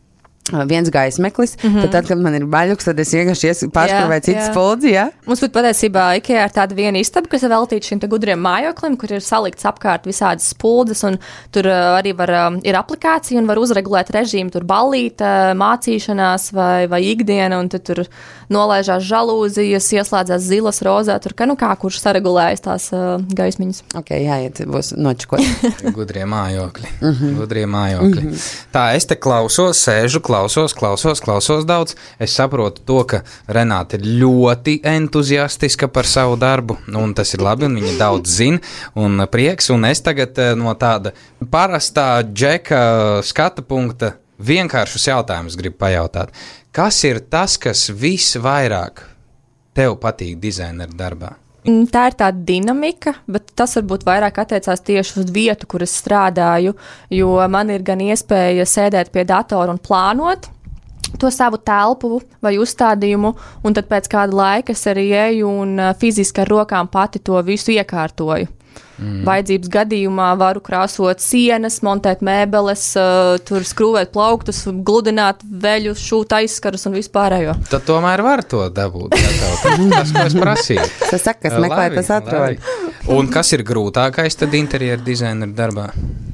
viens gaismeklis, mm-hmm. tad, tad, kad man ir baļuks, tad es vienkārši pārskrāvēju citu spuldzi, jā? Mums pat patiesībā Ikejā ir tāda viena istaba, kas ir veltīta šim te gudriem mājoklim, kur ir salikts apkārt visādas spuldzes, un tur uh, arī var, um, ir aplikācija un var uzregulēt režīmu, tur ballīte, mācīšanās vai, vai ikdiena, un tad tur nolaižās žalūzijas, ieslēdzās zilas, rozā, tur ka nu kā, kurš saregulējas tās uh, gaismiņas. Ok, jāiet, būs nočikot. Gudrie mājokļi, mm-hmm. gudrie mājokļi. Mm-hmm. Tā, es te klausos, sēžu, klausos, klausos, klausos daudz. Es saprotu to, ka Renāte ir ļoti entuziastiska par savu darbu, un tas ir labi, un viņa daudz zina, un prieks, un es tagad no tāda parastā džeka skata punkta vienkāršus jautājumus gribu pajautāt. Kas ir tas, kas visvairāk tev patīk dizaineru darbā? Tā ir tā dinamika, bet tas varbūt vairāk attiecās tieši uz vietu, kur es strādāju, jo man ir gan iespēja sēdēt pie datora un plānot to savu telpu vai uzstādījumu, un tad pēc kāda laika es arī eju un fiziski ar rokām pati to visu iekārtoju. Mm. Vajadzības gadījumā varu krāsot sienas, montēt mēbeles, uh, tur skrūvēt plauktus, gludināt veļu, šūt aizskarus un vispārējo. Tad tomēr var to dabūt. Tas, ko es prasīju. Tas saka, kas meklē, tas atrod. Un kas ir grūtākais tad interjeru dizaineru darbā?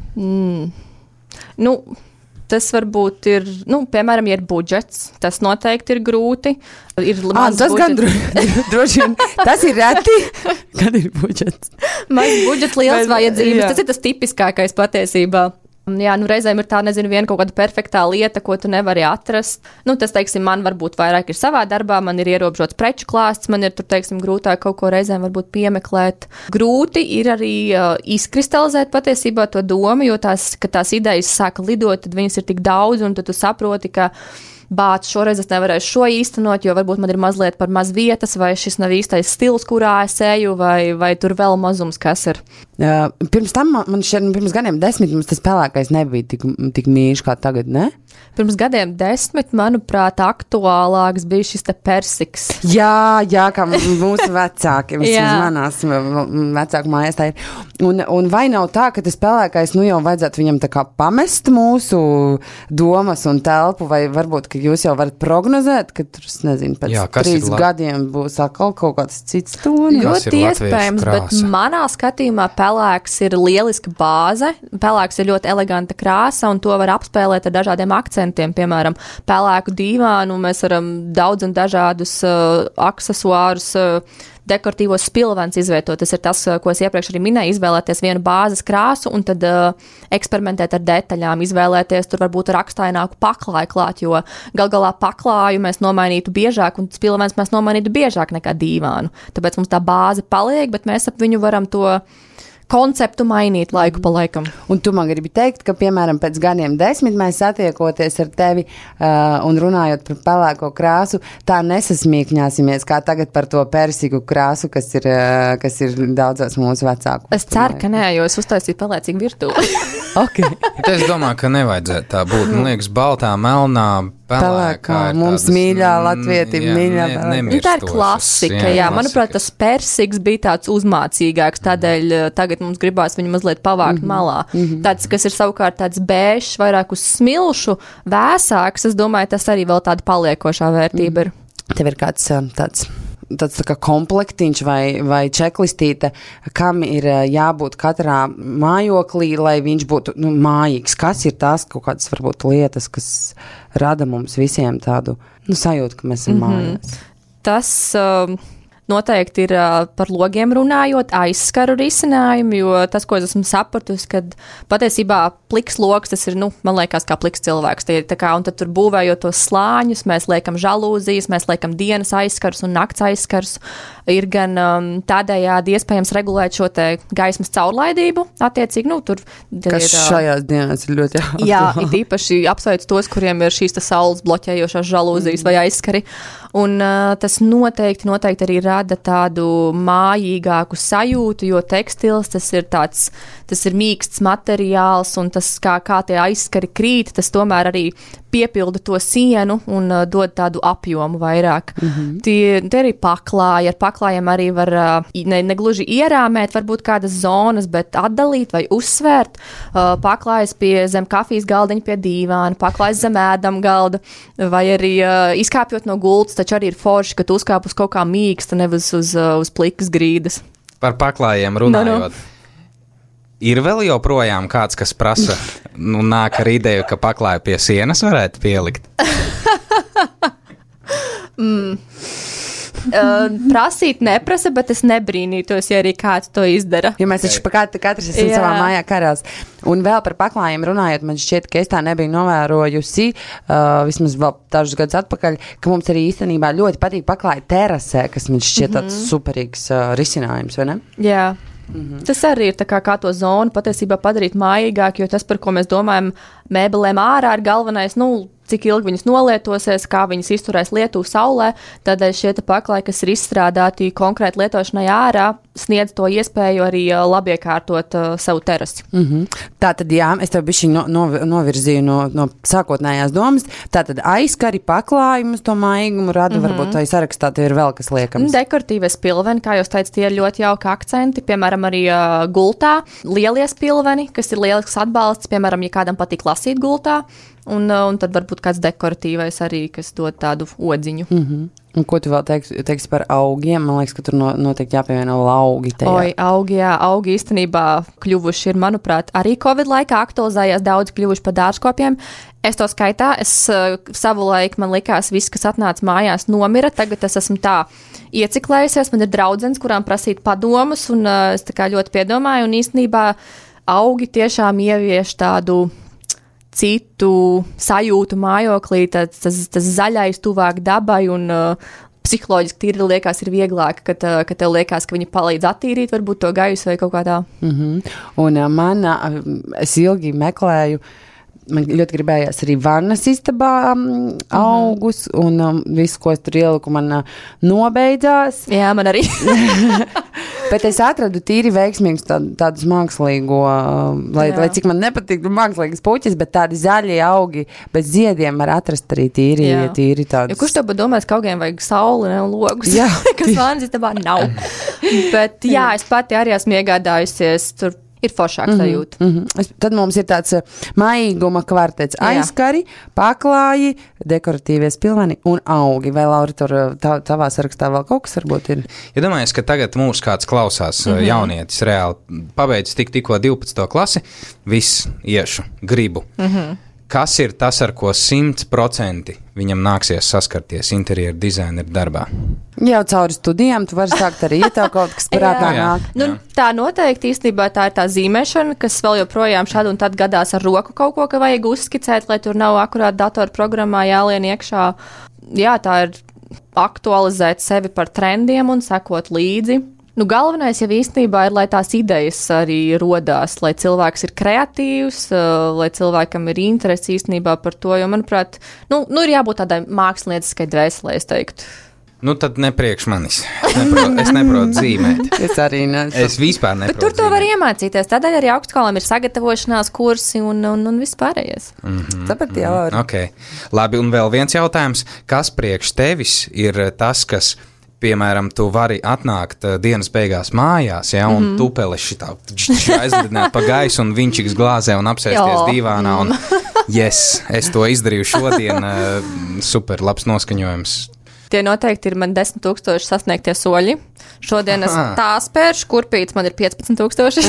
Mm. Nu... Tas varbūt ir, nu, piemēram, ja ir budžets, tas noteikti ir grūti. Ir ah, tas budžets. Gan dro, droši vien, tas ir reti, kad ir budžets. Maz budžets, liels vajadzības, tas ir tas tipiskākais patiesībā. Jā, nu reizēm ir tā, nezinu, viena kaut kāda perfektā lieta, ko tu nevari atrast. Nu, tas, teiksim, man varbūt vairāk ir savā darbā, man ir ierobežots preču klāsts, man ir tur, teiksim, grūtāk kaut ko reizēm varbūt piemeklēt. Grūti ir arī uh, izkristalizēt patiesībā to domu, jo tās, kad tās idejas sāka lidot, tad viņas ir tik daudz, un tad tu saproti, ka bāc, šoreiz es nevarēšu šo īstenot, jo varbūt man ir mazliet par maz vietas, vai šis nav īstais stils, kurā es eju, vai, vai tur vēl mazums, kas ir. Uh, pirms tam, man šeit, pirms gadiem desmit, mums tas pelēkais nebija tik, tik mīļš kā tagad, ne? Pirms gadiem desmit, manuprāt, aktuālāks bija šis te persiks. Jā, jā, kā mūsu vecāki, vismaz manās vecāku mājās tā ir. Un, un vai nav tā, ka tas pelēkais, nu jau vajadzētu viņam tā kā pamest mūsu domas un telpu, vai varbūt, ka jūs jau varat prognozēt, ka tur, es nezinu, pēc jā, trīs la... gadiem būs atkal kaut kāds cits tonis? Ļoti iespējams, bet manā skatījumā pelēks ir lieliska bāze, pelēks ir ļoti eleganta krāsa, un to var apspēlēt ar dažādiem akcentiem, piemēram, pelēku dīvānu, mēs varam daudz un dažādus uh, aksesuārus, uh, dekoratīvos spilvens izvietot. Tas ir tas, ko es iepriekš arī minēju, izvēlēties vienu bāzes krāsu un tad uh, eksperimentēt ar detaļām, izvēlēties tur varbūt rakstaināku paklāju klāt, jo gal galā paklāju mēs nomainītu biežāk un spilvens mēs nomainītu biežāk nekā dīvānu. Tāpēc mums tā bāze paliek, bet mēs ap viņu varam to konceptu mainīt laiku pa laikam. Un tu man gribi teikt, ka, piemēram, pēc gadiem desmit mēs satiekoties ar tevi uh, un runājot par pelēko krāsu, tā nesasmīkņāsimies kā tagad par to persiku krāsu, kas ir, uh, kas ir daudzos mūsu vecāku. Es ceru, ka nē, jo es uztaisīju pelēcīgu virtuvi. Okay. Es domāju, ka nevajadzētu tā būt. Man liekas, baltā, melnā, pelēkā. Mums tādas, mīļā latvieti, jā, mīļā ne, tā ir klasika, jā. jā. Manuprāt, tas persiks bija tāds uzmācīgāks, tādēļ tagad mums gribās viņu mazliet pavākt mm-hmm. malā. Mm-hmm. Tāds, kas ir savukārt tāds bēšs, vairāk uz smilšu, vēsāks, es domāju, tas arī vēl tāda paliekošā vērtība ir. Mm. Tev ir kāds tāds... tāds tā kā komplektiņš vai, vai čeklistīte, kam ir jābūt katrā mājoklī, lai viņš būtu nu, mājīgs. Kas ir tās kaut kādas varbūt lietas, kas rada mums visiem tādu nu, sajūtu, ka mēs esam mm-hmm. mājās? Tas uh, noteikti ir uh, par logiem runājot, aizskaru risinājumu, jo tas, ko es esmu sapratusi, kad patiesībā pliks logs, tas ir, nu, man liekas, kā pliks cilvēks. Tie, tā kā, un tad tur būvējot tos slāņus, mēs liekam žalūzijas, mēs liekam dienas aizskars un nakts aizskars. Ir gan um, tādējādi iespējams regulēt šo te gaismas caurlaidību, attiecīgi, nu, tur... Kas ir, šajās dienās ir ļoti jāatbalsta. Jā, it īpaši apsveic tos, kuriem ir šīs saules bloķējošās žalūzijas mm. vai aizskari. Un uh, tas noteikti, noteikti arī rada tādu mājīgāku sajūtu, jo tekstils, tas ir tāds, tas ir mīksts materiāls, un tas, kā, kā tie aizskari krīt, tas tomēr arī piepilda to sienu un uh, dod tādu apjomu vairāk. Mm-hmm. Tie, tie arī paklāji, ar paklājiem arī var uh, ne, ne gluži ierāmēt, varbūt kādas zonas, bet atdalīt vai uzsvērt. Uh, paklājas pie zem kafijas galdiņa pie dīvāna, paklājas zem ēdam galda, vai arī uh, izkāpjot no gultas, taču arī ir forši, ka tu uzkāp uz kaut kā mīksta, nevis uz, uh, uz plikas grīdas. Par paklājiem runājot. No, no. Ir vēl joprojām kāds, kas prasa, nu nāk ar ideju, ka paklāju pie sienas varētu pielikt? mm. uh, prasīt neprasa, bet es nebrīnītos, ja arī kāds to izdara. Jo mēs taču okay. katrs esam savā mājā karās. Un vēl par paklājiem runājot, man šķiet, ka es tā nebiju novērojusi, uh, vismaz vēl dažus gadus atpakaļ, ka mums arī īstenībā ļoti patīk paklāji terasē, kas man šķiet mm-hmm. tāds superīgs uh, risinājums, vai ne? Jā. Mm-hmm. Tas arī ir tā kā, kā to zonu patiesībā padarīt mājīgāk, jo tas, par ko mēs domājam, mēbelēm ārā ir galvenais, nu, cik ilgi viņas nolietosies, kā viņas izturēs lietu saulē, tādēļ šie paklāji, kas ir izstrādāti konkrēti lietošanai ārā, sniedz to iespēju arī labi iekārtot uh, savu terasi. Mm-hmm. Tātad, jā, es tev bišķi no, no, novirzīju no, no sākotnējās domas, tātad aizkari paklājumus to mājīgumu rada, mm-hmm. varbūt tā sarakstā tev ir vēl kas liekams. Dekoratīvie spilveni, kā jūs teicat, tie ir ļoti jauki akcenti, piemēram, arī uh, gultā, lielie spilveni, kas ir lielisks atbalsts, piemēram, ja kādam patīk lasīt gultā, un, un tad varbūt kāds dekoratīvais arī, kas dod tādu odziņu. Mm-hmm. Un ko tu vēl teiks, teiks par augiem? Man liekas, ka tur no, noteikti jāpievieno vēl augi tajā. Oi, augi, jā, augi īstenībā kļuvuši ir, manuprāt, arī Covid laikā aktualizējās, daudz kļuvuši par dārzkopiem. Es to skaitā, es uh, savu laiku man likās, viss, kas atnāca mājās, nomira. Tagad es esmu tā ieciklējusies, man ir draudzenes, kurām prasīt padomus, un uh, es tā kā ļoti piedomāju, un īstenībā augi tiešām ievieš tādu citu sajūtu mājoklī, tas, tas, tas zaļais tuvāk dabai un uh, psiholoģiski tīri liekas ir vieglāk, kad, uh, kad tev liekas, ka viņi palīdz attīrīt varbūt to gaisu vai kaut kā tā. Mm-hmm. Un uh, man, uh, es ilgi meklēju, man ļoti gribējās arī vannas istabā um, augus, mm-hmm. un um, visu, ko es tur ieliku, man uh, nobeidzās. Jā, man arī. Bet es atradu tīri veiksmīgus tā, tādus mākslīgo, lai, lai cik man nepatīk mākslīgas puķis, bet tādi zaļie augi bez ziediem var atrast arī tīri, jā. tīri tādus. Ja kurš tev pat domās, ka augiem vajag sauli, ne, un logus, jā, kas vannas istabā nav. Bet jā, es pati arī esmu iegādājusies tur. Ir foršāk sajūta. Mm-hmm, mm-hmm. Tad mums ir tāds mājīguma kvartets. Aizkari, paklāji, dekoratīvie spilveni un augi. Vai, Laura, tur tā, tavā sarakstā vēl kaut kas varbūt ir? Ja domājies, ka tagad mūs kāds klausās, mm-hmm. jaunietis reāli pabeidz tik tikko divpadsmito klasi, viss iešu, gribu. Mm-hmm. Kas ir tas, ar ko simt procenti viņam nāksies saskarties interjeru dizaineru darbā? Jau cauri studijām tu vari sākt arī, ja tev kaut kas prātā nāk. Nu, tā noteikti īstenībā tā ir tā zīmēšana, kas vēl joprojām šādu un tad gadās ar roku kaut ko, ka vajag uzskicēt, lai tur nav akurāt datoru programmā jālien iekšā. Jā, tā ir aktualizēt sevi par trendiem un sekot līdzi. Nu, galvenais jau īstenībā ir, lai tās idejas arī rodās, lai cilvēks ir kreatīvs, lai cilvēkam ir interesi īstenībā par to, jo, manuprāt, nu, nu ir jābūt tādai mākslinieciskai dvēselē, es teiktu. Nu, tad nepriekš manis. Es neprotu, es neprotu zīmēt. Es arī neesmu. Es vispār neprotu Bet tur to zīmēt. var iemācīties. Tādēļ arī augstskolām ir sagatavošanās kursi un, un, un viss pārējais. Mm-hmm. Tāpat jau var. Okay. Labi, un vēl viens jautājums. Kas priekš tevis ir tas, kas... Piemēram, tu vari atnākt uh, dienas beigās mājās, ja, un mm-hmm. tupeli šitā aizlidināt pa gaisu un vinčiks glāzē un apsēsties dīvānā. Un, yes, es to izdarīju šodien. Uh, super, labs noskaņojums. Tie noteikti ir man desmit tūkstoši sasniegtie soļi. Šodien es tā spēršu, kurpīts man ir piecpadsmit tūkstoši.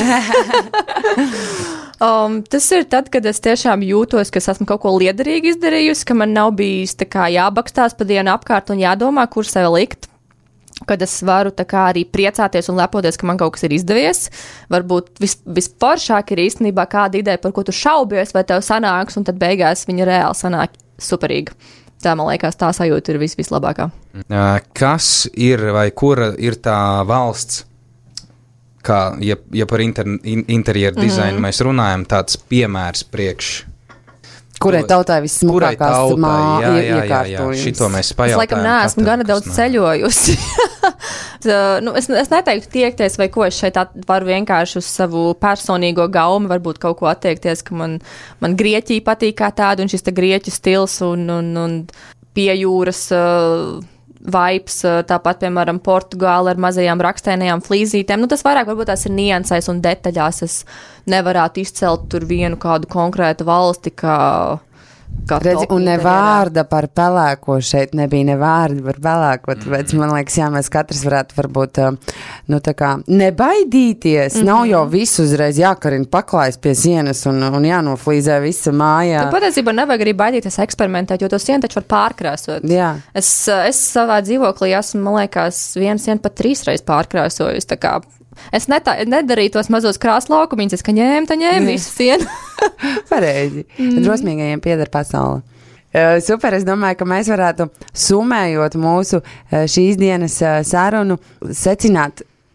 um, tas ir tad, kad es tiešām jūtos, ka es esmu kaut ko liederīgi izdarījusi, ka man nav bijis tā kā jābakstās pa dienu apkārt un jādomā, kur sevi likt. Kad es varu tā kā arī priecāties un lepoties, ka man kaut kas ir izdevies. Varbūt vis, visforšāk ir īstenībā kāda ideja, par ko tu šaubies, vai tev sanāks, un tad beigās viņa reāli sanāk superīga. Tā, man liekas, tā sajūta ir vis, vislabākā. Kas ir vai kura ir tā valsts, kā, ja, ja par inter, interjeru mm-hmm. dizainu mēs runājam, tāds piemērs priekš... Kurai tautai vissmukākās māja iekārtojums? Šito mēs pajautājam. Es laikam neesmu gana daudz nav. ceļojusi. nu, es, es neteiktu tiekties vai ko, es šeit varu vienkārši uz savu personīgo gaumi, varbūt kaut ko attiekties, ka man, man Grieķija patīk kā tāda, un šis te grieķu stils un, un, un pie jūras uh, vibes, tāpat, piemēram, Portugāla ar mazajām rakstēnajām flīzītēm. Nu, tas vairāk varbūt tās ir niansēs un detaļās. Es nevarētu izcelt tur vienu kādu konkrētu valsti, kā, kā Redzi, un ne vārda par pelēko šeit nebija, ne vārda par pelēko, tāpēc man liekas, jā, mēs katrs varētu varbūt, nu tā kā, nebaidīties, mm-hmm. nav jau visu uzreiz jākarina paklājas pie sienas un, un jānoflīzē visa mājā. Tu patiesībā nevajag arī baidīties eksperimentēt, jo to sienu taču var pārkrāsot. Jā. Es, es savā dzīvoklī esmu, man liekas, vienu sienu pat trīsreiz pārkrāsojusi, tā kā es netā, nedarīju tos mazos krāslaukumiņus, es ka ņēmu, tā ņēmu visu sienu. Pareizi. Mm. Drosmīgajiem pieder pasaule. Uh, super, es domāju, ka mēs varētu, summējot mūsu uh, šīs dienas uh, sarunu, secināt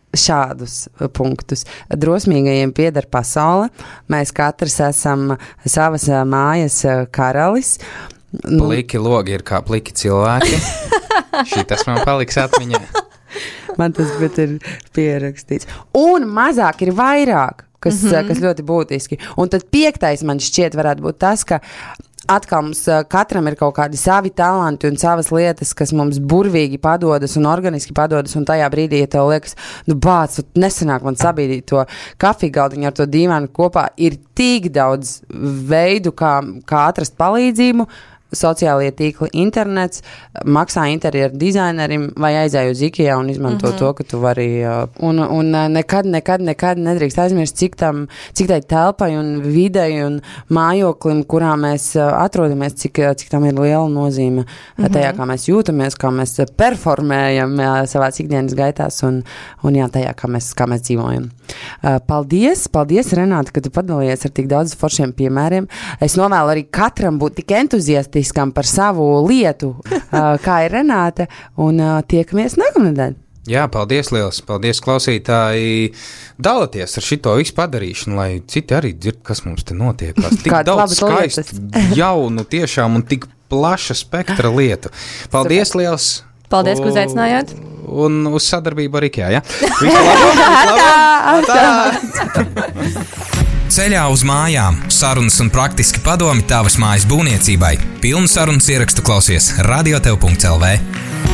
šādus punktus. Drosmīgajiem pieder pasaule. Mēs katrs esam savas mājas karalis. Pliki logi ir kā pliki cilvēki. Šitas man paliks atmiņā. Man tas bet ir pierakstīts. Un mazāk ir vairāk, kas, mm-hmm. kas ļoti būtiski. Un tad piektais man šķiet varētu būt tas, ka atkal mums katram ir kaut kādi savi talanti un savas lietas, kas mums burvīgi padodas un organiski padodas, un tajā brīdī, ja tev liekas, nu bāc, nesanāk man sabīdīt to kafiju galdiņu ar to dīvānu kopā, ir tik daudz veidu, kā, kā atrast palīdzību, sociālie tīkli, internets, maksā interjeru dizainerim vai aizēju uz IKEA un izmanto mm-hmm. to, ka tu vari, un, un nekad, nekad, nekad nedrīkst aizmirst, cik tam, cik tai telpai un videi un mājoklim, kurā mēs atrodamies, cik, cik tam ir liela nozīme mm-hmm. tajā, kā mēs jūtamies, kā mēs performējam savās ikdienas gaitās un, un jā, tajā, kā mēs, kā mēs dzīvojam. Paldies, paldies, Renāte, ka tu padalījies ar tik daudz foršiem piemēriem. Es novēlu arī katram būt tik entuziastiskam par savu lietu, kā ir Renāte, un tiekamies nākamnedēļ. Jā, paldies liels, paldies klausītāji. Dalieties ar šito visu padarīšanu, lai citi arī dzird, kas mums te notiekās. Tik Kāds daudz skaistu, jaunu tiešām un tik plaša spektra lietu. Paldies Super. Liels. Paldies, ka uzaicinājāt. Un uz sadarbību ar IKEA, ja? Visu labu! Labu! Ceļā uz mājām. Sarunas un praktiski padomi tavas mājas būvniecībai. Pilnu sarunas ierakstu klausies radiotev punkts el vē.